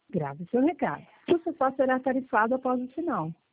Grave seu recado. O sofá será tarifado após o sinal.